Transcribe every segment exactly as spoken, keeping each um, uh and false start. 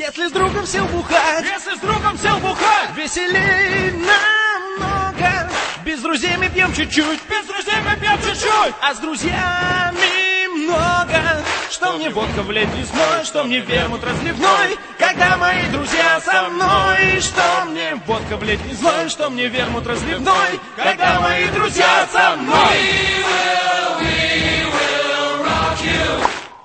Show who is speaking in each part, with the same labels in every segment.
Speaker 1: Если с другом сел бухать,
Speaker 2: Если с другом сел бухать,
Speaker 1: веселей намного. Без друзей мы пьем чуть-чуть,
Speaker 2: без друзей мы пьем чуть-чуть,
Speaker 1: а с друзьями много. Что мне водка в лед весной, что мне вермут разливной, когда мои друзья со мной. Что мне водка в лед весной, что мне вермут разливной, когда мои друзья со мной.
Speaker 2: We will, we will rock you.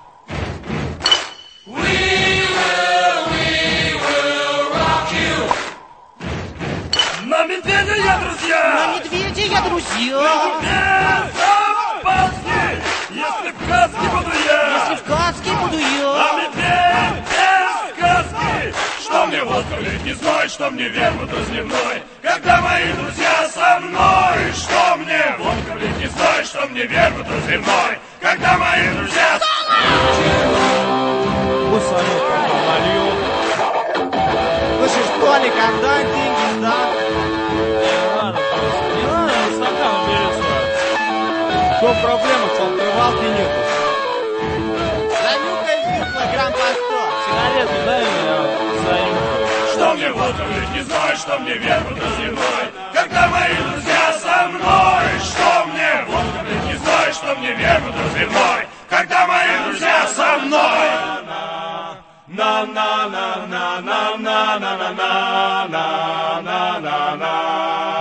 Speaker 2: We will, we will rock you. На медведя я, друзья!
Speaker 1: Медведи я, друзья!
Speaker 2: Безопасни, если в каске буду я!
Speaker 1: Если в каске буду
Speaker 2: На
Speaker 1: я!
Speaker 2: медведь без сказки! Что мне водка в лед весной, что мне вермут разливной, когда мои друзья со мной! Что мне водка в лед весной, что мне вермут разливной, когда мои друзья со мной!
Speaker 1: Пусть Санек пока нальет. Слышишь, Толик, отдай деньги, сдам.
Speaker 3: Не надо просто, не надо, на стакан берется.
Speaker 1: В чем проблема, что открывалки нету? Занюхай килограмм по сто.
Speaker 3: Сигарету дай мне, занюхаю.
Speaker 2: Что мне водка в лед весной, что мне вермут разливной, когда мои друзья со мной! Что мне водка в лед весной, что мне вермут разливной, когда мои друзья со мной! На на на на на на на на на на на на на